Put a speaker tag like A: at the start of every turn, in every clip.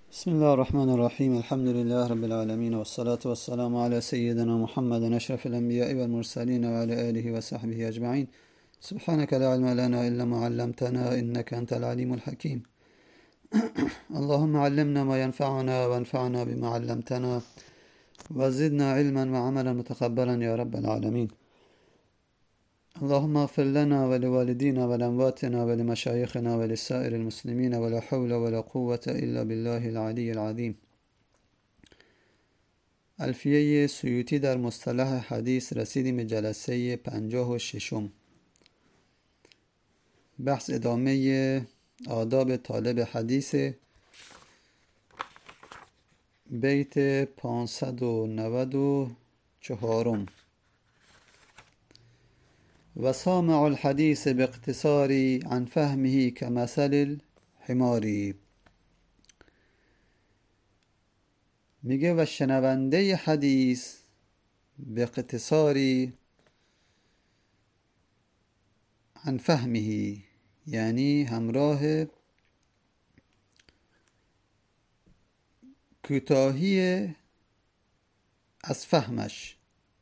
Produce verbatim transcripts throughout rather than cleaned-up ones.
A: بسم الله الرحمن الرحيم الحمد لله رب العالمين والصلاة والسلام على سيدنا محمد أشرف الأنبياء والمرسلين وعلى آله وصحبه أجمعين. سبحانك لا علم لنا إلا ما علمتنا إنك أنت العليم الحكيم. اللهم علمنا ما ينفعنا وانفعنا بما علمتنا وزدنا علما وعملا متقبلا يا رب العالمين. اللهم اغفر لنا ولوالدينا ولأمواتنا ولمشايخنا ولسائر المسلمين ولا حول ولا قوة إلا بالله العلي العظيم. الفیه سیوطی در مصطلح حدیث رسیدیم به جلسه پنجاه و ششم. بحث ادامه آداب طالب حدیث، بیت پانصد و نود و چهارم. و سامع الحدیث باقتصاری عن فهمه كمثل الحماری. میگه و شنونده حدیث به اقتصاری عن فهمه، یعنی همراه کوتاهی از فهمش،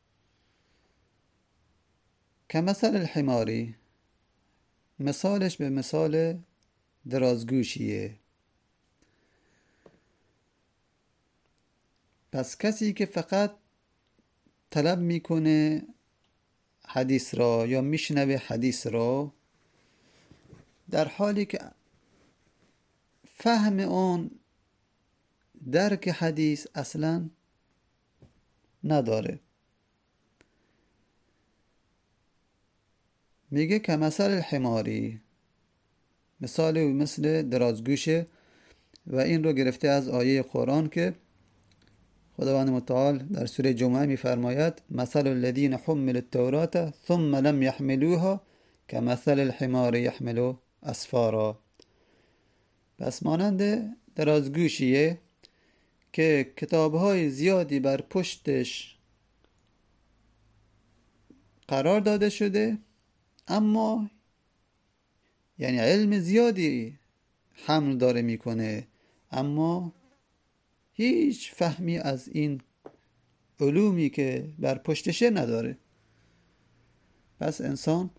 A: کمثل الحماری، مثالش به مثال درازگوشیه. پس کسی که فقط طلب میکنه حدیث را یا میشنوه حدیث را، در حالی که فهم اون درک حدیث اصلا نداره، میگه که مثل الحماری، مثال مثل درازگوشه. و این رو گرفته از آیه قرآن که خداوند متعال در سوره جمعه میفرماید مثل الذین حملوا التوراة ثم لم يحملوها كمثل الحمار يحمل اسفارا. پس مانند درازگوشیه که کتابهای زیادی بر پشتش قرار داده شده، اما یعنی علم زیادی حمل داره میکنه، اما هیچ فهمی از این علومی که بر پشتشه نداره. پس انسان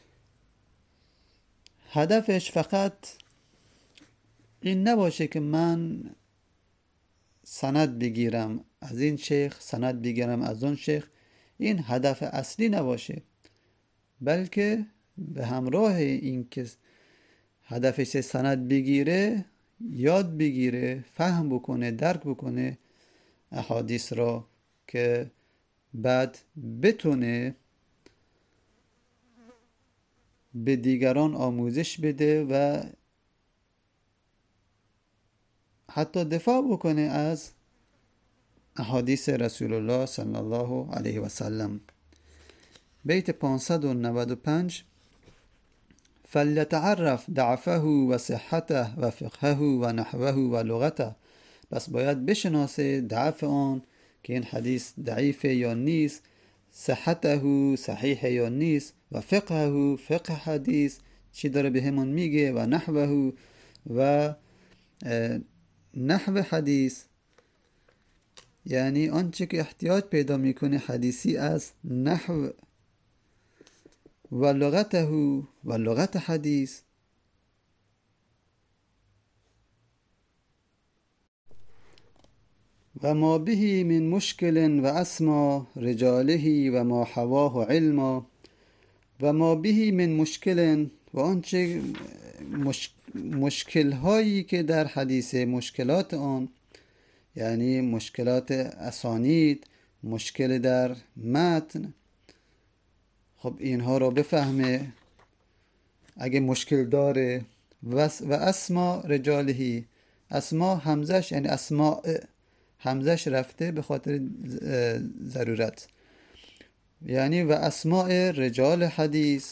A: هدفش فقط این نباشه که من سند بگیرم از این شیخ، سند بگیرم از اون شیخ. این هدف اصلی نباشه، بلکه به همراه این که هدفش سند بگیره، یاد بگیره، فهم بکنه، درک بکنه احادیث را، که بعد بتونه به دیگران آموزش بده و حتی دفاع بکنه از احادیث رسول الله صلی الله علیه و سلم. بیت پانصد و نود و پنج. فلیتعرف ضعفه و صحته و فقهه و نحوه و لغته. پس باید بشناسه ضعف آن، که این حدیث ضعیفه یا نیست، صحته صحیحه یا نیست، و فقهه فقه حدیث چی داره به همون میگه، و نحوه و نحو حدیث، یعنی آنچه که احتیاج پیدا میکنه حدیثی از نحو، و لغته و لغت حدیث. و ما به من مشکل و اسما رجاله و ما حواه علما. و ما به من مشکل، و آنچه مش... مشکل هایی که در حدیث، مشکلات آن یعنی مشکلات اسانید، مشکل در متن. خب اینها رو بفهمه اگه مشکل داره. و اسما رجالهی، اسما همزش یعنی اسماء، همزش رفته به خاطر ضرورت، یعنی و اسماء رجال حدیث،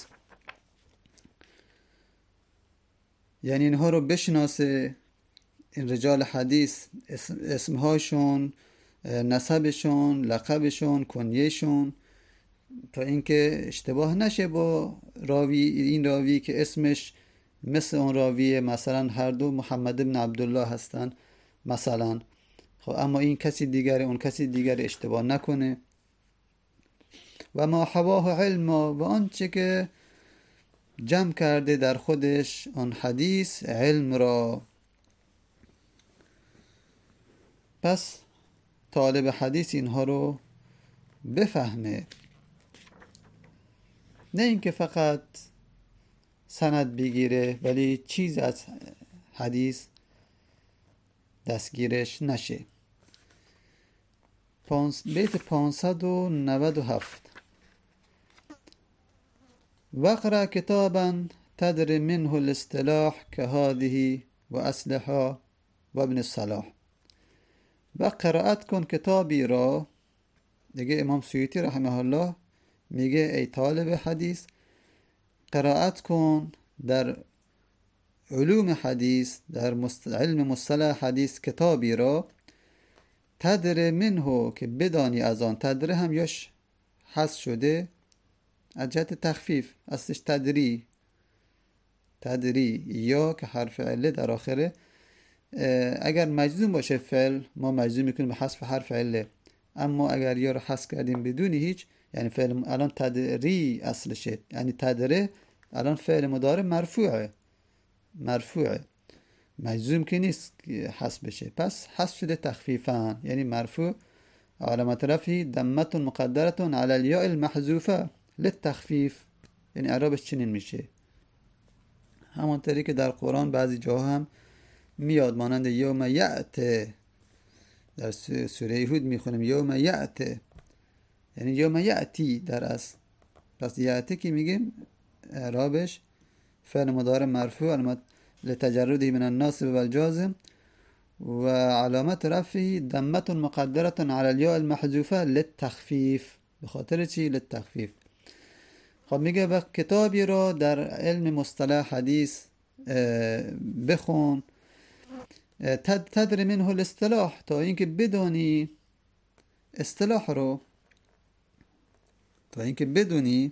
A: یعنی اینها رو بشناسه. این رجال حدیث اسم اسمهاشون، نسبشون، لقبشون، کنیهشون، تا اینکه اشتباه نشه با راوی. این راوی که اسمش مثل اون راوی، مثلا هر دو محمد بن عبدالله هستن مثلا. خب اما این کسی دیگر اون کسی دیگر اشتباه نکنه. و ما حواه علم، و آنچه که جمع کرده در خودش آن حدیث علم را. پس طالب حدیث اینها رو بفهمه، نه اینکه فقط سند بگیره ولی چیز از حدیث دستگیرش نشه. بیت پانصد و نود و هفت: وقرأ کتابا تدر منه الاصطلاح كهذه و اصلها و ابن الصلاح. و قرائت کن کتابی را. دیگه امام سیوطی رحمه الله میگه ای طالب حدیث قرائت کن در علوم حدیث، در علم مصطلح حدیث کتابی را تدر منه که بدانی از آن. تدر هم یاش حذف شده از جهت تخفیف، اصلش تدری تدری یا که حرف عله در آخره. اگر مجزوم باشه فعل ما مجزوم میکنیم به حذف حرف عله، اما اگر یا رو حذف کردیم بدون هیچ، یعنی فعل الان تدری اصلشه، یعنی تدره الان فعل مضارع مرفوعه مرفوعه مجزوم که نیست حذف بشه، پس حذف شده تخفیفا، یعنی مرفوع علامت رفعه ضمه مقدره علی الیاء المحذوفه للتخفیف. یعنی اعرابش چنین میشه، همونطوری که در قرآن بعضی جاها هم میاد، مانند یوم یأت در سوره هود میخونیم یوم یأت، یعنی یوم یأتی در اصل. پس یأتی که میگیم اعرابش فعل مضارع مرفوع علامت لتجرده من الناصب والجازم و علامت رفعه ضمه مقدره علی الیاء المحذوفه للتخفیف. به خاطر چی؟ للتخفیف. خب میگه وقت کتابی را در علم مصطلح حدیث بخون تدر منه الاصطلاح، تا اینکه بدونی اصطلاح رو، تا اینکه بدونی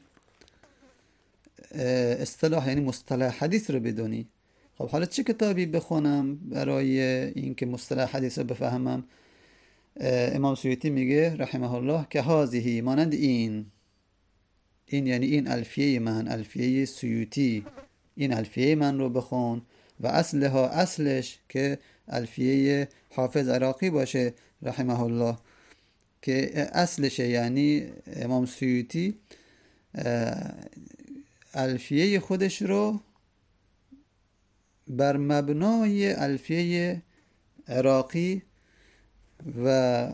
A: اصطلاح یعنی مصطلح حدیث رو بدونی. خب حالا چه کتابی بخونم برای اینکه مصطلح حدیث رو بفهمم؟ امام سیوطی میگه رحمه الله که هذه مانند این، این یعنی این الفیه من، الفیه سیوطی، این الفیه من رو بخون. و اصلها اصلش که الفیه حافظ عراقی باشه رحمه الله، که اصلشه یعنی امام سیوطی الفیه خودش رو بر مبنای الفیه عراقی و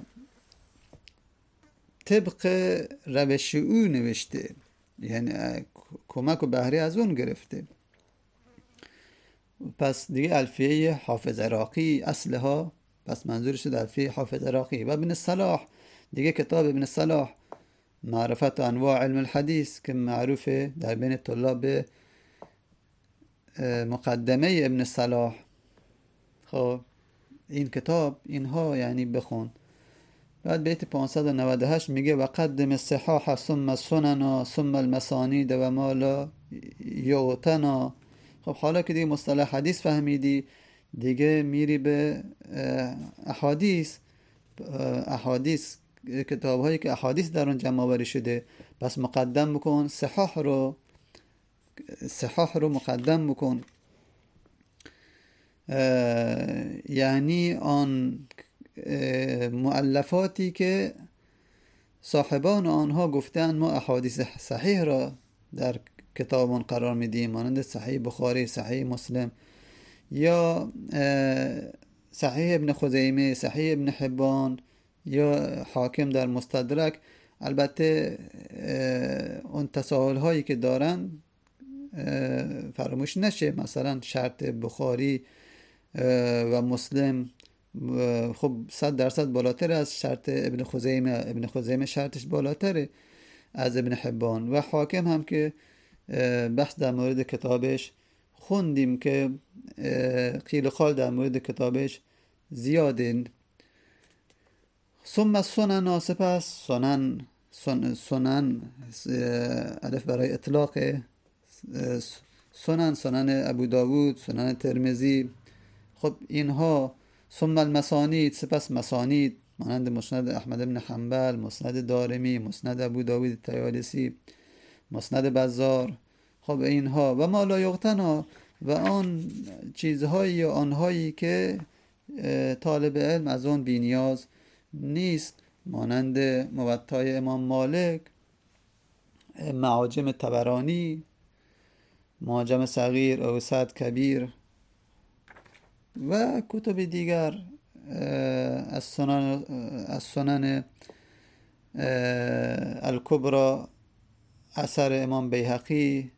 A: طبق روش او نوشته، یعنی کمک و بهره از اون گرفته. پس دیگه الفیه حافظ عراقی اصلها، پس منظورش شد الفیه حافظ عراقی. و ابن الصلاح دیگه کتاب ابن الصلاح معرفت انواع علم الحدیث که معروفه در بین طلاب مقدمه ابن الصلاح. خب این کتاب اینها یعنی بخون. بعد بیت پانصد و نود و هشت میگه و قدم الصحاح ثم السنن ثم المسانید و ما لا یعتنا. خب حالا که دیگه مصطلح حدیث فهمیدی، دیگه میری به احادیث. احادیث کتاب هایی که احادیث در اون جمع آوری شده، پس مقدم بکن صحاح رو، صحاح رو مقدم بکن. یعنی آن مؤلفاتی که صاحبان آنها گفتن ما احادیث صحیح را در کتابون قرار میدیم، مانند صحیح بخاری، صحیح مسلم، یا صحیح ابن خزیمه، صحیح ابن حبان، یا حاکم در مستدرک. البته اون تساهل هایی که دارن فراموش نشه، مثلا شرط بخاری و مسلم خب صد درصد بالاتر از شرط ابن خزیمه، ابن خزیمه شرطش بالاتره از ابن حبان. و حاکم هم که بحث در مورد کتابش خوندیم که قیل و قال در مورد کتابش زیاده. ثم سنن، سپس سنن سنن الف برای اطلاق سنن، سنن ابو داود، سنن ترمذی. خب اینها ثم المسانید، سپس مسانید مانند مسند احمد بن حنبل، مسند دارمی، مسند ابو داوود طیالسی، مسند بزار. خب اینها و ما لا یغتنا، و آن چیزهایی یا آنهایی که طالب علم از آن بی‌نیاز نیست، مانند موطای امام مالک، معاجم طبرانی، معجم صغیر، اوسط، کبیر و کتب دیگر از سنن از سنن الکبرى، اثر امام بیهقی،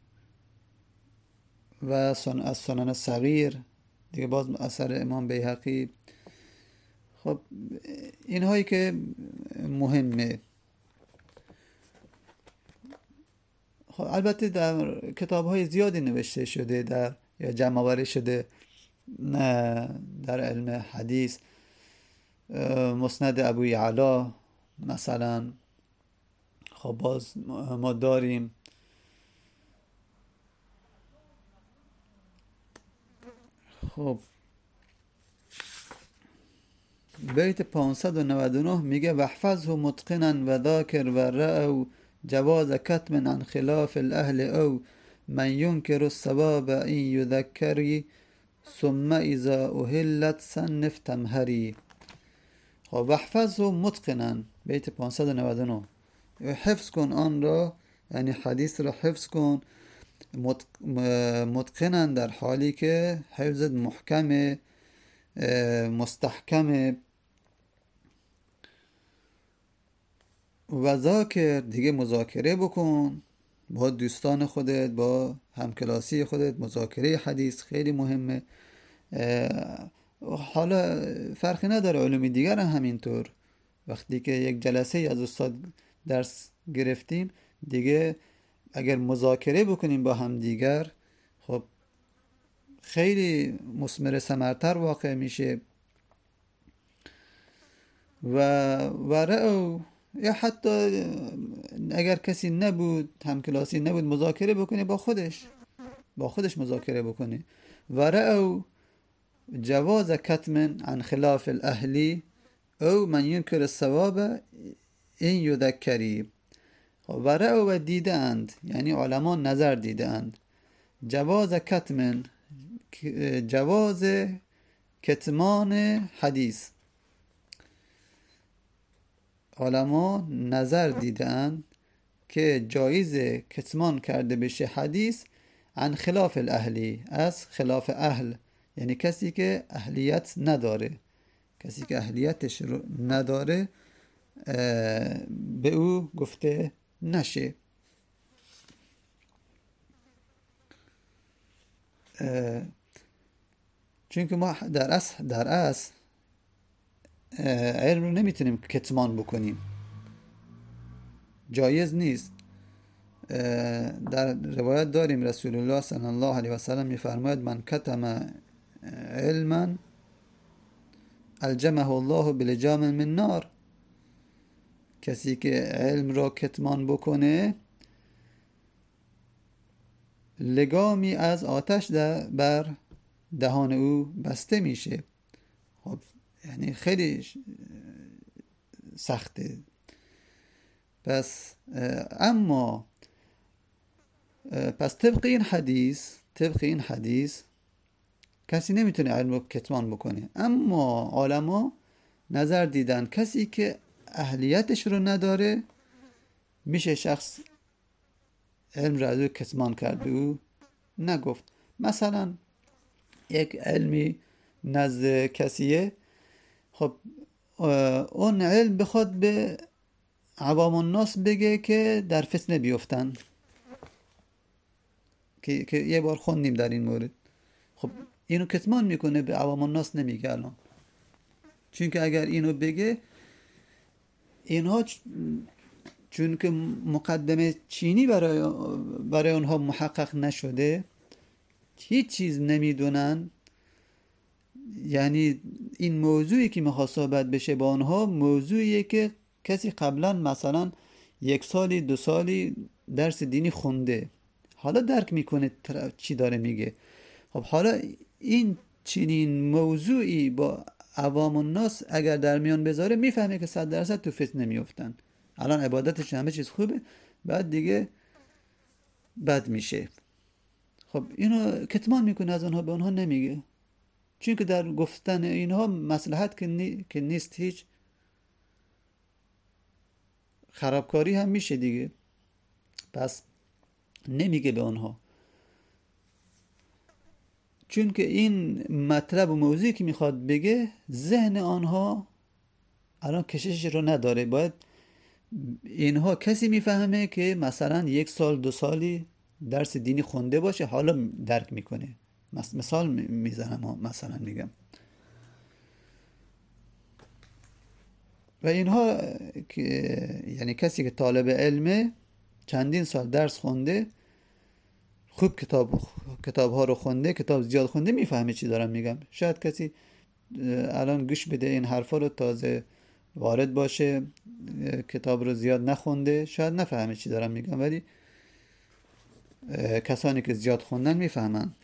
A: و از سنن صغیر دیگه باز اثر امام بیهقی. خب اینهایی که مهمه. خب البته در کتاب‌های زیادی نوشته شده در یا جمع آوری شده در علم حدیث، مسند ابو یعلا مثلا. خب باز ما داریم خب بیت پانصد و نود و نه میگه وحفظه متقنا و ذاکر و رأو جواز کتم عن خلاف الاهل او من ینکر الثواب این یذکری ثم اذا اهلت صنف تمهری. خب وحفظه متقنا، بیت پانصد و نود و نه، حفظ کن آن را، یعنی حدیث را حفظ کن متقنا، در حالی که حفظت محکم مستحکم. و ذاکر، دیگه مذاکره بکن با دوستان خودت، با همکلاسی خودت. مذاکره حدیث خیلی مهمه. حالا فرقی نداره، علوم دیگر هم همینطور. وقتی که یک جلسه از استاد درس گرفتیم دیگه، اگر مذاکره بکنیم با هم دیگر، خب خیلی مثمر ثمرتر واقع میشه. و ورعو، یا حتی اگر کسی نبود، همکلاسی نبود، مذاکره بکنه با خودش با خودش مذاکره بکنه. ورعو جواز کتم عن خلاف الاهلی او من ینکر الثواب این یذکری. ورعو و دیده اند، یعنی علما نظر دیده اند، جواز کتم، جواز کتمان حدیث. علما نظر دیدن که جایز کتمان کرده بشه حدیث عن خلاف الاهلی، از خلاف اهل، یعنی کسی که اهلیت نداره، کسی که اهلیتش رو نداره به او گفته نشه. چون که ما در اصل در اصل علم رو نمیتونیم کتمان بکنیم، جایز نیست. در روایت داریم رسول الله صلی الله علیه و سلم میفرماید من کتم علما الجمه الله بلجام من نار. کسی که علم را کتمان بکنه لگامی از آتش بر دهان او بسته میشه. خب یعنی خیلی سخته. پس اما پس طبق این حدیث طبق این حدیث کسی نمیتونه علم رو کتمان بکنه. اما علما نظر دیدن کسی که اهلیتش رو نداره میشه شخص علم رو از او کتمان کرد، او نگفت. مثلا یک علمی نزد کسیه، خب اون علم بخواد به عوام الناس بگه که در فتنه بیفتن، که, که یه بار خوندیم در این مورد. خب اینو کتمان میکنه، به عوام الناس نمیگه الان. چون که اگر اینو بگه، اینها چون که مقدمه چینی برای برای اونها محقق نشده، هیچ چیز نمیدونن. یعنی این موضوعی که میخواد صحبت بشه با اونها موضوعیه که کسی قبلا مثلا یک سالی دو سالی درس دینی خونده، حالا درک میکنه چی داره میگه. خب حالا این چنین موضوعی با عوام الناس اگر در میان بذاره میفهمه که صد درصد تو فتنه میفتن. الان عبادتش همه چیز خوبه، بعد دیگه بد میشه. خب اینو کتمان میکنه از اونها، به اونها نمیگه، چون که در گفتن اینها مصلحت که, نی... که نیست، هیچ خرابکاری هم میشه دیگه، پس نمیگه به اونها. چون که این مطلب و موضوعی که میخواد بگه ذهن آنها الان کششش رو نداره. باید اینها کسی میفهمه که مثلا یک سال دو سالی درس دینی خونده باشه، حالا درک میکنه. مثال میزنم، مثلا میگم و اینها که یعنی کسی که طالب علمه، چندین سال درس خونده، خوب کتاب کتاب ها رو خونده، کتاب زیاد خونده، میفهمه چی دارم میگم. شاید کسی الان گوش بده این حرفا رو، تازه وارد باشه، کتاب رو زیاد نخونده، شاید نفهمه چی دارم میگم، ولی کسانی که زیاد خوندن میفهمن.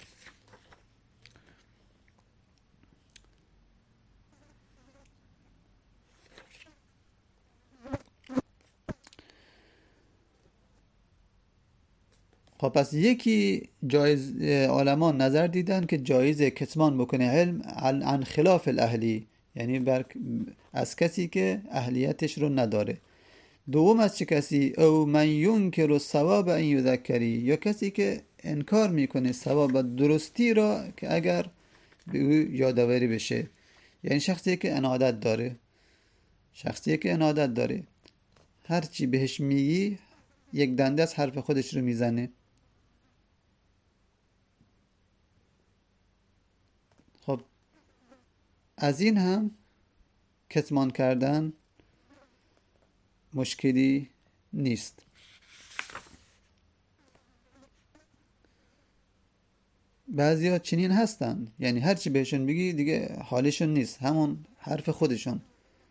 A: خب پس یکی جایز علما نظر دیدن که جایزه کتمان بکنه علم عن خلاف الاهلی، یعنی بر از کسی که اهلیتش رو نداره. دوم از چه کسی؟ او من ینکر الثواب ان یذکری، یا کسی که انکار میکنه ثواب و درستی را که اگر به او یادآوری بشه. یعنی شخصی که انادت داره، شخصی که انادت داره هرچی بهش میگی یک دنده از حرف خودش رو میزنه. خب از این هم کتمان کردن مشکلی نیست. بعضی ها چنین هستن، یعنی هرچی بهشون بگی دیگه حالشون نیست، همون حرف خودشون،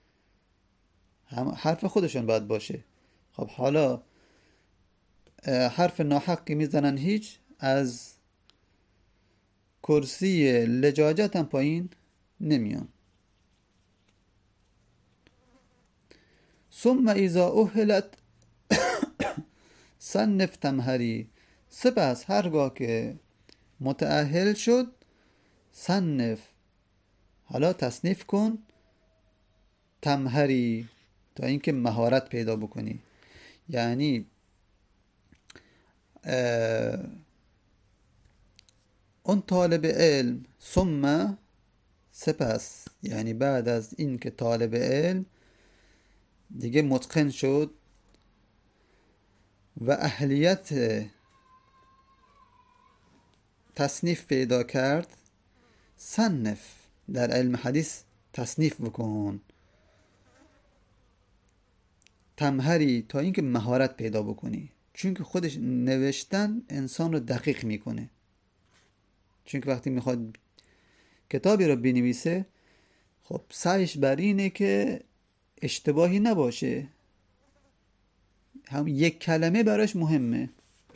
A: هم حرف خودشون باید باشه. خب حالا حرف ناحقی میزنن، هیچ از کرسی لجاجت هم پایین نمیان. ثم اذا اهلت صنف تمهری، سپس هرگاه که متأهل شد، صنف، حالا تصنیف کن، تمهری، تا اینکه مهارت پیدا بکنی. یعنی اون طالب علم، ثم، سپس، یعنی بعد از این که طالب علم دیگه متقن شد و اهلیت تصنیف پیدا کرد، صنف، در علم حدیث تصنیف بکن، تمهری، تا اینکه مهارت پیدا بکنی. چون که خودش نوشتن انسان رو دقیق میکنه. چون که وقتی میخواد کتابی رو بنویسه، خب سعیش بر اینه که اشتباهی نباشه، هم یک کلمه براش مهمه.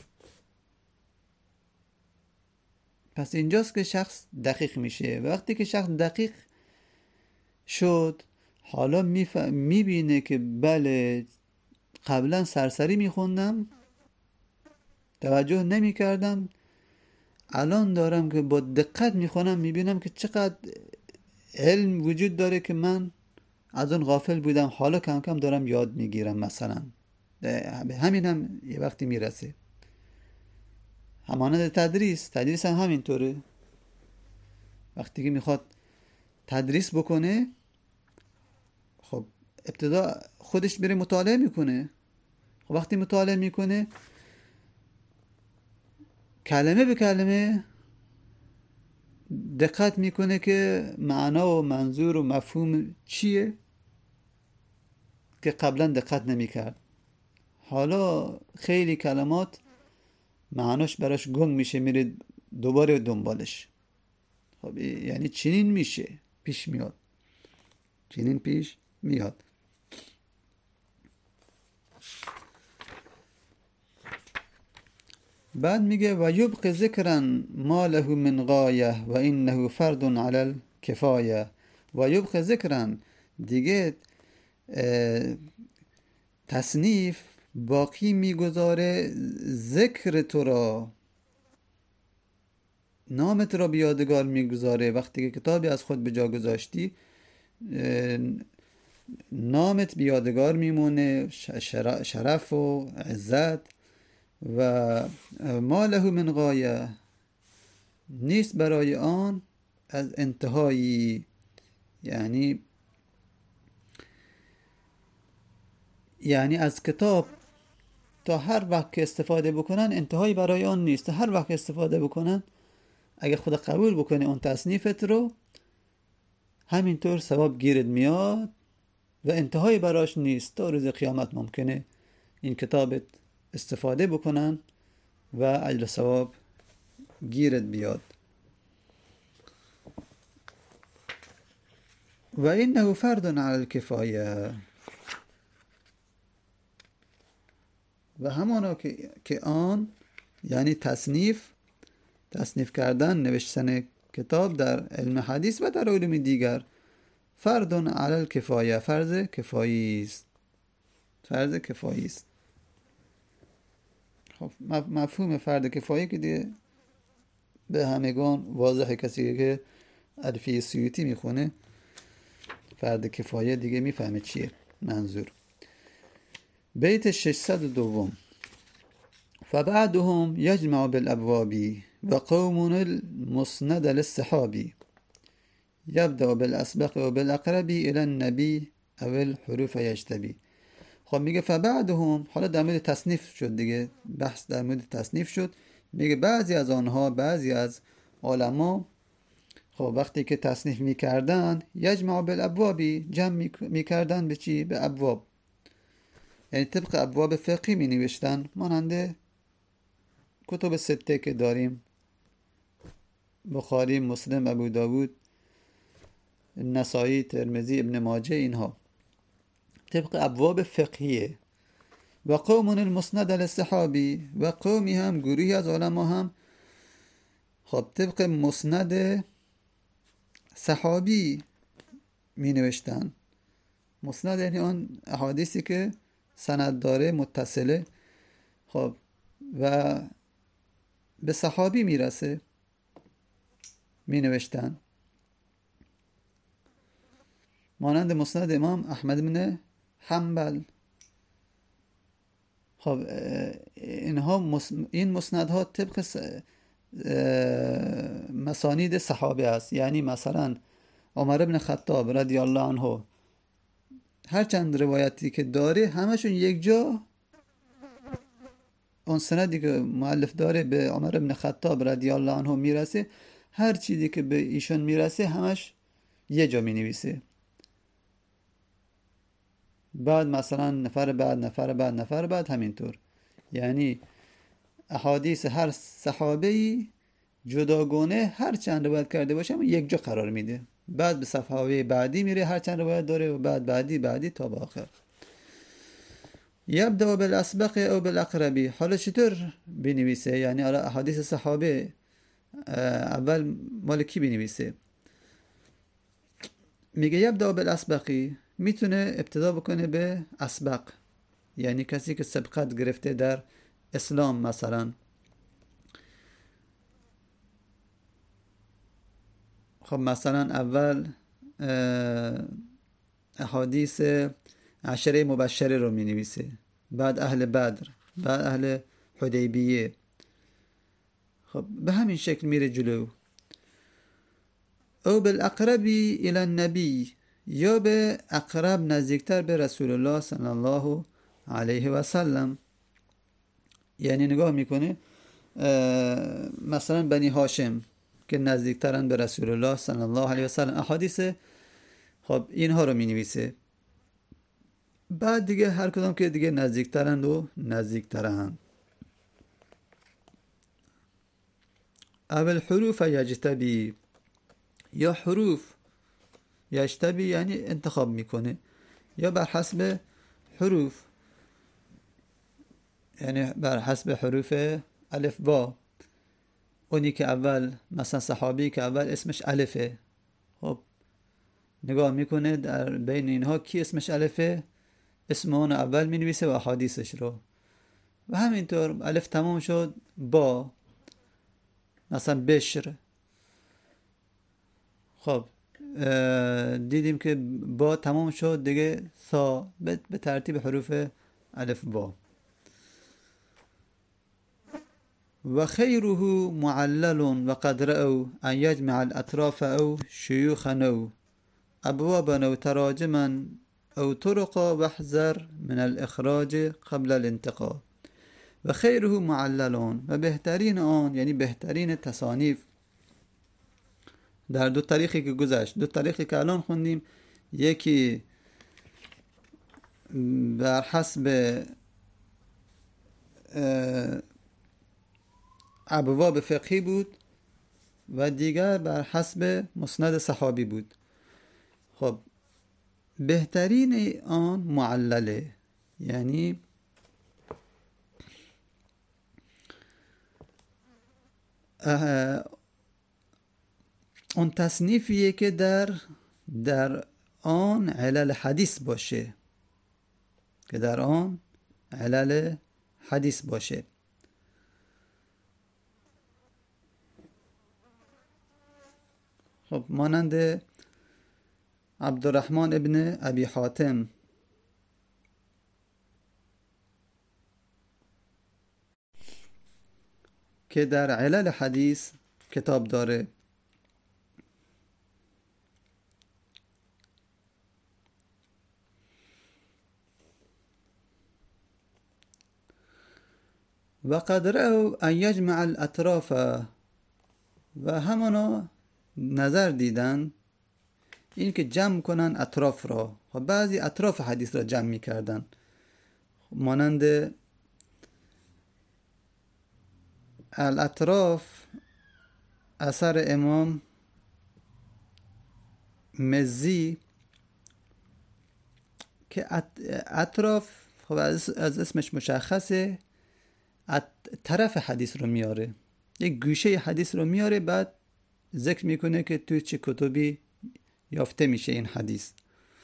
A: پس اینجاست که شخص دقیق میشه. وقتی که شخص دقیق شد، حالا میبینه که بله قبلا سرسری میخوندم، توجه نمی کردم، الان دارم که با دقت میخونم، میبینم که چقدر علم وجود داره که من از اون غافل بودم، حالا کم کم دارم یاد میگیرم. مثلا به همین هم یه وقتی میرسه. همانند تدریس، تدریس هم همینطوره. وقتی که میخواد تدریس بکنه، خب ابتدا خودش بره مطالعه میکنه. خب وقتی مطالعه میکنه، کلمه به کلمه دقت میکنه که معنا و منظور و مفهوم چیه که قبلا دقت نمیکرد. حالا خیلی کلمات معناش براش گنگ میشه، میره دوباره دنبالش. خب یعنی چنین میشه، پیش میاد، چنین پیش میاد. بعد میگه و یبقی ذکرا ما له من غایه و انه فرد علی الکفایه، و یبقى ذکرن دیگه تصنیف باقی میگذاره ذکر تو را، نامت را بیادگار میگذاره. وقتی که کتابی از خود به جا گذاشتی نامت بیادگار میمونه، شرف و عزت. و ما له من غایه، نیست برای آن از انتهایی. یعنی یعنی از کتاب تا هر وقت که استفاده بکنن انتهایی برای آن نیست. هر وقت که استفاده بکنن، اگه خدا قبول بکنه اون تصنیفت رو، همینطور ثواب گیرت میاد و انتهایی براش نیست. تا روز قیامت ممکنه این کتابت استفاده بکنن و اجر ثواب گیرت بیاد. و اینه فرض علی الکفایه، و همانا که که آن یعنی تصنیف تصنیف کردن، نوشتن کتاب در علم حدیث و در علوم دیگر، فرض علی الکفایه، فرض کفایی است. فرض کفایی است. خب مفهوم فرض کفایی که دیگه به همگان واضحه. کسی که الفیه سیوطی میخونه فرض کفایه دیگه میفهمه چیه منظور. بیت ششصد و دو. فبعدهم یجمع بالابواب و قوم المسند للصحابی یبدأ بالاسبق و بالاقرب الى النبی او الحروف یجتبی. خب میگه فبعدهم، حالا در مورد تصنیف شد دیگه، بحث در مورد تصنیف شد. میگه بعضی از آنها، بعضی از علما، خب وقتی که تصنیف میکردن، یجمع بالابوابی، جمع میکردن به چی؟ به ابواب. یعنی طبق ابواب فقهی می نوشتن، مانند کتب سته که داریم، بخاری، مسلم، ابو داود، نسائی، ترمذی، ابن ماجه، اینها طبق ابواب فقهیه. و قوم المسند للصحابی، و قومی هم، گروهی از علما هم، خب طبق مسند صحابی می نوشتن. مسند یعنی آن احادیثی که سند داره، متصله، خب و به صحابی میرسه، می نوشتن. مانند مسند امام احمد بن حنبل. خب اینها این مسندها طبق مسانید صحابه است. یعنی مثلا عمر بن خطاب رضی الله عنه هر چند روایتی که داره همشون یک جا، اون سندی که مؤلف داره به عمر بن خطاب رضی الله عنه میرسه، هر چیزی که به ایشون میرسه همش یه جا مینویسه. بعد مثلا نفر بعد نفر بعد نفر بعد همینطور. یعنی احادیث هر صحابه‌ای جداگانه هر چند روایت کرده باشه اما یک جا قرار میده. بعد به صفحه بعدی میره، هر چند روایت داره، و بعد بعدی بعدی تا به آخر. یبدأ بالاسبق او بالاقربی. حالا چطور بنویسه؟ یعنی حالا احادیث صحابه اول مال کی بنویسه؟ میگه یبدأ بالاسبقی، میتونه ابتدا بکنه به اسبق، یعنی کسی که سبقت گرفته در اسلام. مثلا خب مثلا اول احادیث عشره مبشره رو می نویسه، بعد اهل بدر، بعد اهل حدیبیه. خب به همین شکل میره جلو. او بالاقربی الی النبی، یا به اقرب، نزدیکتر به رسول الله صلی الله علیه و سلم. یعنی نگاه میکنه مثلا بنی هاشم که نزدیکترن به رسول الله صلی الله علیه و سلم، احادیث خب اینها رو می نویسه. بعد دیگه هر کدام که دیگه نزدیکترن و نزدیکترن. اول حروف یجتبی، یا حروف یجتبی یعنی انتخاب میکنه، یا بر حسب حروف، یعنی بر حسب حروف الف با. اونی که اول مثلا صحابی که اول اسمش الفه، خب نگاه میکنه در بین اینها کی اسمش الفه، اسم اون اول مینویسه و احادیثش رو. و همینطور الف تمام شد با، مثلا بشر. خب دیدیم که با تمام شد دیگه سا، به ترتیب حروف الف با. و خیره معلل و قد رأوا ان یجمع الاطراف او شیوخا او ابوابا او تراجما او طرقا واحذر من الاخراج قبل الانتقا. و خیره معلل، و بهترین آن یعنی بهترین تصانیف در دو طریقی که گذشت، دو طریقی که الان خوندیم، یکی بر حسب ابواب فقهی بود و دیگر بر حسب مسند صحابی بود. خب بهترین آن معلله، یعنی اون تصنیفیه که در در آن علل حدیث باشه، که در آن علل حدیث باشه. خب مانند عبدالرحمن ابن ابی حاتم که در علل حدیث کتاب داره. و قد رأوا ان یجمع الاطراف، و همانا نظر دیدن این که جمع کنن اطراف را. و بعضی اطراف حدیث را جمع می کردن، مانند الاطراف اثر امام مزی که اطراف خب از اسمش مشخصه، طرف حدیث رو میاره، یک گوشه حدیث رو میاره، بعد ذکر میکنه که توی چه کتبی یافته میشه این حدیث.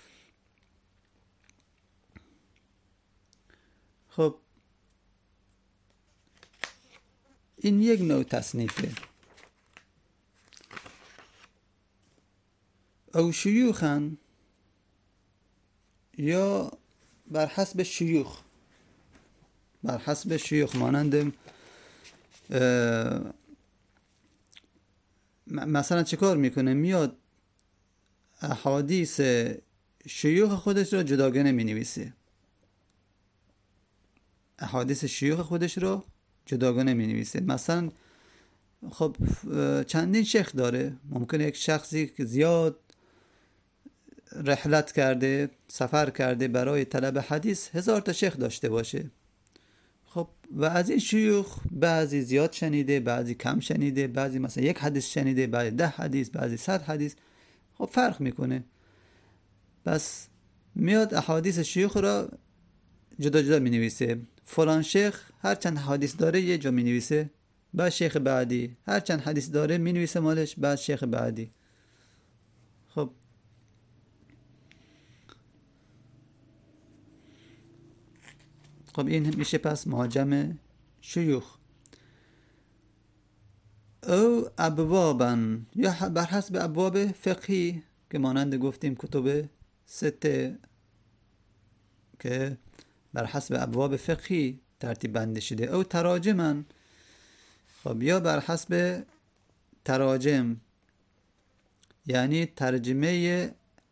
A: خب این یک نوع تصنیفه. او شیوخن، یا بر حسب شیوخ، بر حسب شیوخ، مانند مثلا چه کار میکنه؟ میاد احادیث شیوخ خودش رو جداگانه مینویسه، احادیث شیوخ خودش رو جداگانه مینویسه. مثلا خب چندین شیخ داره، ممکنه یک شخصی که زیاد رحلت کرده، سفر کرده برای طلب حدیث، هزار تا شیخ داشته باشه. خب و از این شیوخ بعضی زیاد شنیده، بعضی کم شنیده، بعضی مثلا یک حدیث شنیده، بعضی ده حدیث، بعضی صد حدیث. خب فرق میکنه. بس میاد احادیث شیوخ را جدا جدا می نویسه. فلان شیخ هر چند حدیث داره یه جا می نویسه، بعد شیخ بعدی هر چند حدیث داره می نویسه مالش، بعد شیخ بعدی. خب خب این میشه پس معجم شیوخ. او ابوابن، یا بر حسب ابواب فقهی که مانند گفتیم کتب سته که بر حسب ابواب فقهی ترتیب بندی شده. او تراجمن، خب یا بر حسب تراجم، یعنی ترجمه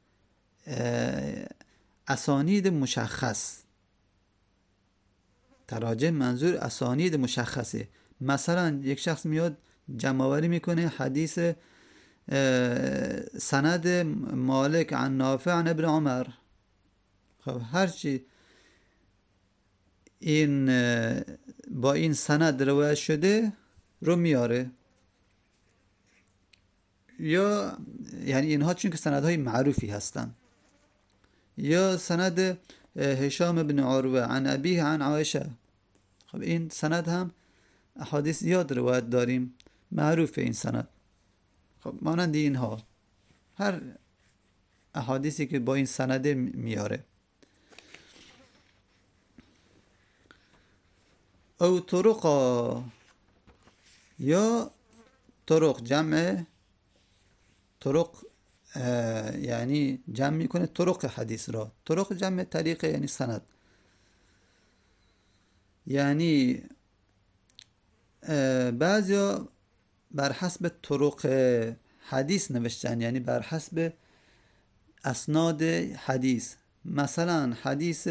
A: اسانید مشخص. تراجم منظور اسانید مشخصه. مثلا یک شخص میاد جمع‌آوری میکنه حدیث سند مالک عن نافع عن ابن عمر. خب هرچی این با این سند روایت شده رو میاره، یا یعنی اینها چون که سندهای معروفی هستن. یا سند هشام بن عروه عن ابیه عن عایشه، خب این سند هم احادیث زیاد روایت داریم، معروف این سند. خب مانند اینها هر احادیثی که با این سنده میاره. او طرقا، یا طرق جمع طرق، یعنی جمع میکنه طرق حدیث را. طرق جمع طریقه یعنی سند. یعنی بعضیا بر حسب طرق حدیث نوشتن، یعنی بر حسب اسناد حدیث. مثلا حدیث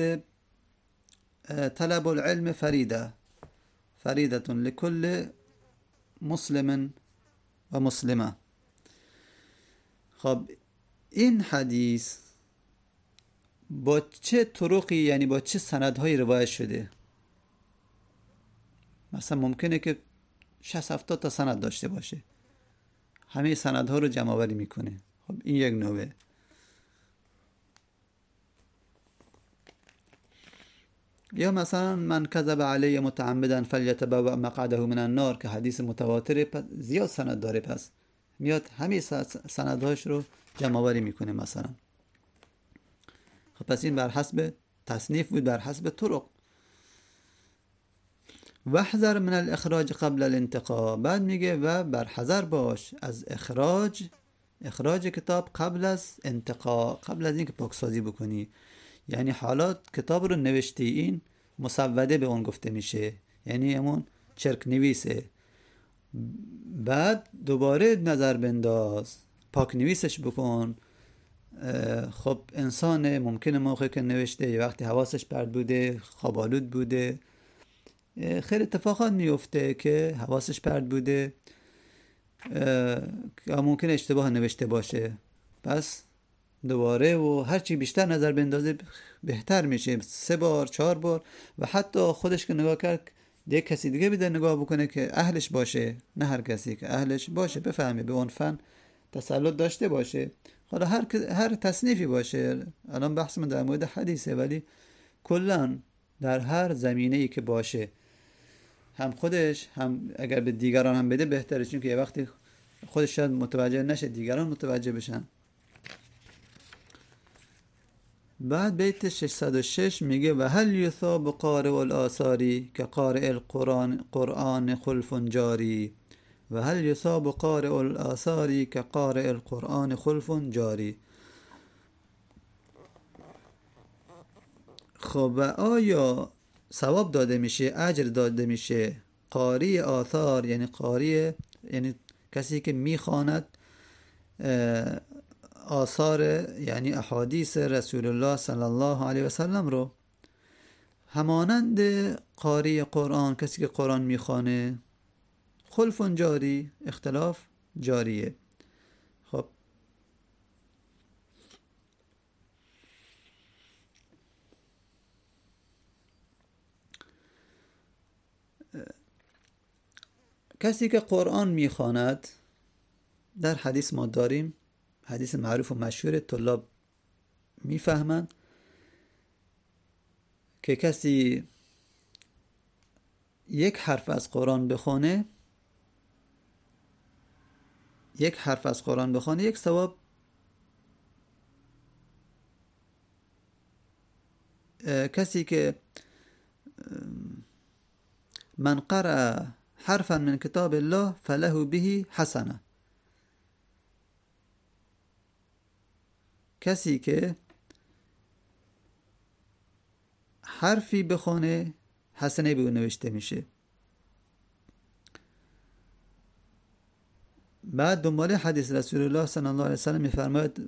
A: طلب العلم فریده فریدة لكل مسلم و مسلمه. خب این حدیث با چه طرقی، یعنی با چه سندهایی روایت شده؟ مثلا ممکنه که شصت هفتاد تا سند داشته باشه، همه سندها رو جمع آوری میکنه. خب این یک نوعه. یا مثلا من کذب علی متعمدا فلیتبوأ مقعده من النار، که حدیث متواتره، زیاد سند داره، پس میاد همه سندهاش رو جمع آوری میکنه مثلا. خب پس این بر حسب تصنیف بود، بر حسب طرق. واحذر من الاخراج قبل الانتقاء، بعد میگه و بر حذر باش از اخراج اخراج کتاب قبل از انتقاء، قبل از اینکه پاکسازی بکنی. یعنی حالات کتاب رو نوشتی، این مسوده به اون گفته میشه، یعنی همون چرک نویسه. بعد دوباره نظر بنداز، پاک نویسش بکن. خب انسان ممکنه موقعی که نوشته یه وقتی حواسش پرت بوده، خوابالود بوده، خیلی اتفاقات میفته که حواسش پرت بوده، ممکنه اشتباه نوشته باشه. پس دوباره و هرچی بیشتر نظر بندازه بهتر میشه، سه بار چهار بار، و حتی خودش که نگاه کرد یک کسی دیگه بیده نگاه بکنه که اهلش باشه، نه هر کسی که اهلش باشه، بفهمه، به اون فن تسلط داشته باشه. حالا هر هر تصنیفی باشه، الان بحث من در مورد حدیثه، ولی کلا در هر زمینه‌ای که باشه، هم خودش هم اگر به دیگران هم بده بهتره، چون که یه وقتی خودش شاید متوجه نشه، دیگران متوجه بشن. بعد بیت ششصد و شش میگه و هل یثاب قارئ الآثاری که قارئ القرآن قرآن خلف جاری، و هل یثاب قارئ الآثاری که قارئ القرآن خلف جاری. خب و آیا ثواب داده میشه، اجر داده میشه قاری آثار، یعنی قاری یعنی کسی که میخواند آثار یعنی احادیث رسول الله صلی الله علیه و سلم رو، همانند قاری قرآن، کسی که قرآن میخوانه، خلف جاری، اختلاف جاریه. خب کسی که قرآن میخواند، در حدیث ما داریم، حدیث معروف و مشهور طلاب میفهمند که کسی یک حرف از قرآن بخونه، یک حرف از قرآن بخونه یک ثواب، کسی که من قرأ حرفا من کتاب الله فله به حسنه، کسی که حرفی بخونه حسنه به اون نوشته میشه. بعد دنباله حدیث رسول الله صلی الله علیه و سلم میفرماید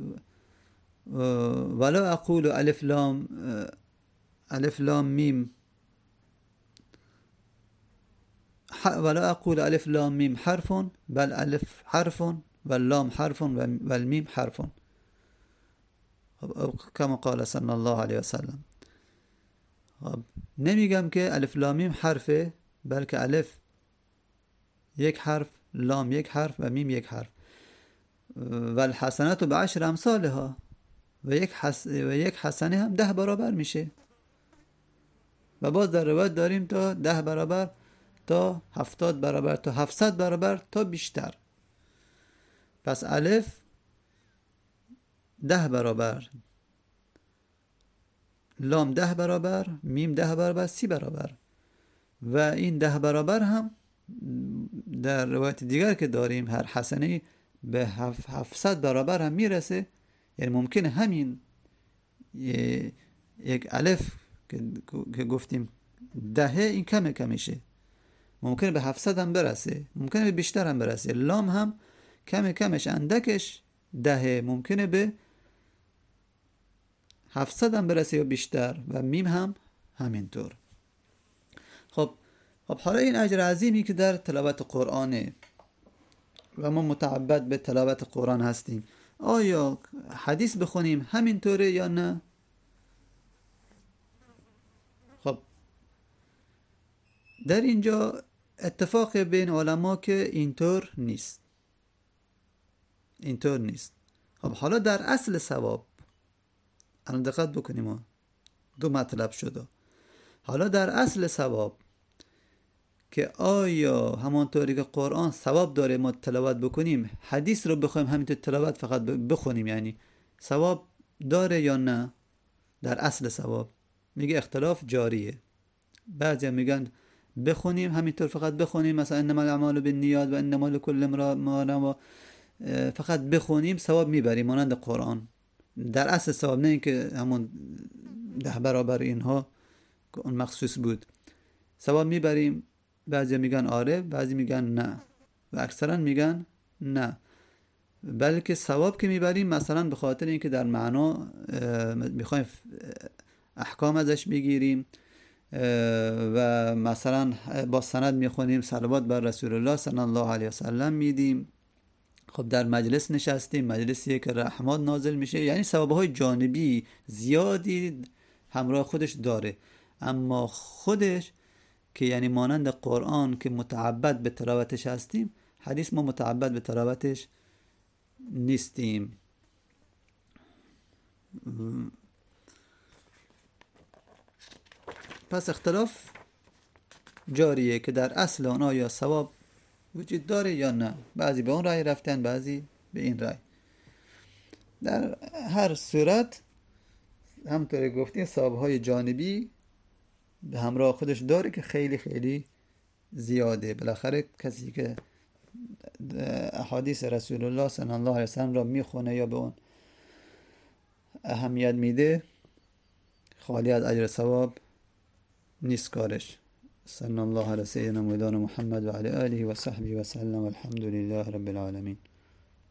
A: ولا اقول الف لام الف لام میم ولا اقول الف لام میم حرف بل الف حرف واللام حرف والمیم حرف، کما قال صلی الله علیه و سلم. نمیگم که الف لام میم حرفه، بلکه الف یک حرف، لام یک حرف و میم یک حرف. و الحسنات بعشر امثالها، و یک حس... و یک حسنه هم ده برابر میشه. و باز در روایت داریم تا ده برابر، تا هفتاد برابر، تا هفتصد برابر، تا بیشتر. پس الف ده برابر، لام ده برابر، میم ده برابر، سی برابر. و این ده برابر هم در روایت دیگر که داریم هر حسنه به هفتصد برابر هم میرسه. یعنی ممکنه همین یک الف که گفتیم دهه این کمه کمیشه، ممکنه به هفتصد هم برسه، ممکنه به بیشتر هم برسه. لام هم کم کمش اندکش دهه، ممکنه به هفتصد هم برسه یا بیشتر. و میم هم همینطور. خب خب حالا این اجر عظیمی که در تلاوت قرآنه و ما متعبد به تلاوت قرآن هستیم، آیا حدیث بخونیم همینطوره یا نه؟ خب در اینجا اتفاق بین علما که اینطور نیست، اینطور نیست. خب حالا در اصل ثواب الان دقت بکنیم، دو مطلب شده. حالا در اصل ثواب که آیا همانطوری که قرآن ثواب داره ما تلاوت بکنیم، حدیث رو بخوایم همینطور تلاوت فقط بخونیم، یعنی ثواب داره یا نه؟ در اصل ثواب میگه اختلاف جاریه. بعضی میگن بخونیم همینطور فقط بخونیم، مثلا انما الاعمال بالنیات و انما لکل امرئ ما نوی، فقط بخونیم ثواب میبریم مانند قرآن. در اصل ثواب، نه اینکه همون ده برابر اینها که اون مخصوص بود ثواب میبریم. بعضی میگن آره، بعضی میگن نه و اکثرا میگن نه، بلکه ثواب که میبریم مثلا به خاطر اینکه در معنا میخوایم احکام ازش بگیریم و مثلا با سند میخونیم، صلوات بر رسول الله صلی الله علیه وسلم میدیم. خب در مجلس نشستیم، مجلسیه که رحمات نازل میشه، یعنی ثوابهای جانبی زیادی همراه خودش داره. اما خودش که یعنی مانند قرآن که متعبد به تلاوتش هستیم، حدیث ما متعبد به تلاوتش نیستیم. پس اختلاف جاریه که در اصل آن آیا ثواب وجود داره یا نه. بعضی به اون رأی رفتن، بعضی به این رأی. در هر صورت همونطور گفتیم ثوابهای جانبی به همراه خودش داره که خیلی خیلی زیاده. بالاخره کسی که احادیث رسول الله صلی الله علیه وسلم را میخونه یا به اون اهمیت میده، خالی از اجر ثواب نیست کارش. صلی الله علی سیدنا مولانا محمد و علی آله و صحبه و سلم. الحمد لله رب العالمین.